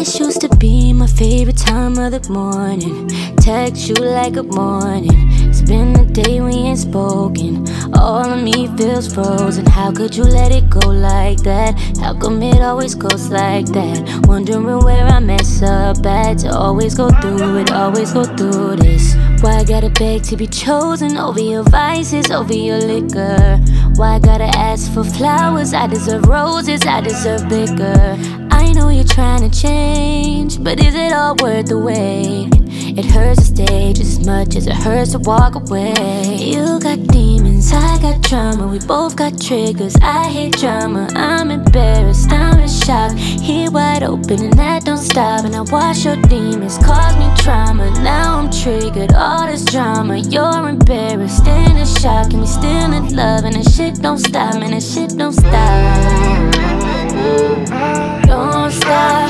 This used to be my favorite time of the morning. Text you like good morning. It's been a day we ain't spoken. All of me feels frozen. How could you let it go like that? How come it always goes like that? Wondering where I mess up at. To always go through it, always go through this. Why I gotta beg to be chosen over your vices, over your liquor? Why I gotta ask for flowers? I deserve roses, I deserve bigger. I know you're trying to change, but is it all worth the wait? It hurts to stay just as much as it hurts to walk away. You got demons, I got drama. We both got triggers, I hate drama. I'm embarrassed, I'm in shock. Here wide open and that don't stop. And I watch your demons cause me trauma. Now I'm triggered, all this drama. You're embarrassed and in shock. And we still in love and the shit don't stop. Man, the shit don't stop. Don't stop.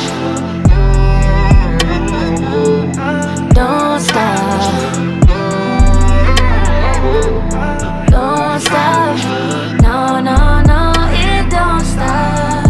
Don't stop. Don't stop. No, no, no, it don't stop.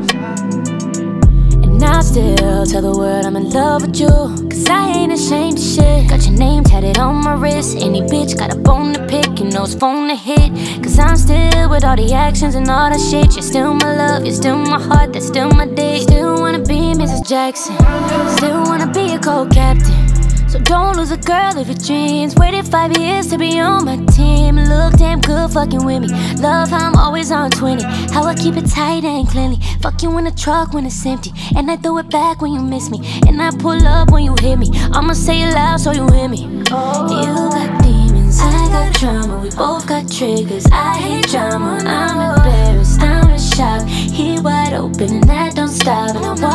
And I still tell the world I'm in love with you, cause I ain't ashamed of shit. Got your name tatted on my wrist. Any bitch got a bone to pick, you know it's phone to hit. Cause I'm still with all the actions and all that shit. You're still my love, you're still my heart, that's still my dick. Still wanna be Mrs. Jackson, still wanna be a co-captain. So don't lose a girl of your dreams. Waited 5 years to be on my team. Look damn good fucking with me. Love how I'm always on 20. How I keep it tight and cleanly. Fuck you in the truck when it's empty. And I throw it back when you miss me. And I pull up when you hit me. I'ma say it loud so you hear me. You got demons, I got drama. We both got triggers, I hate drama. I'm embarrassed, I'm in shock. Here wide open and that don't stop. And I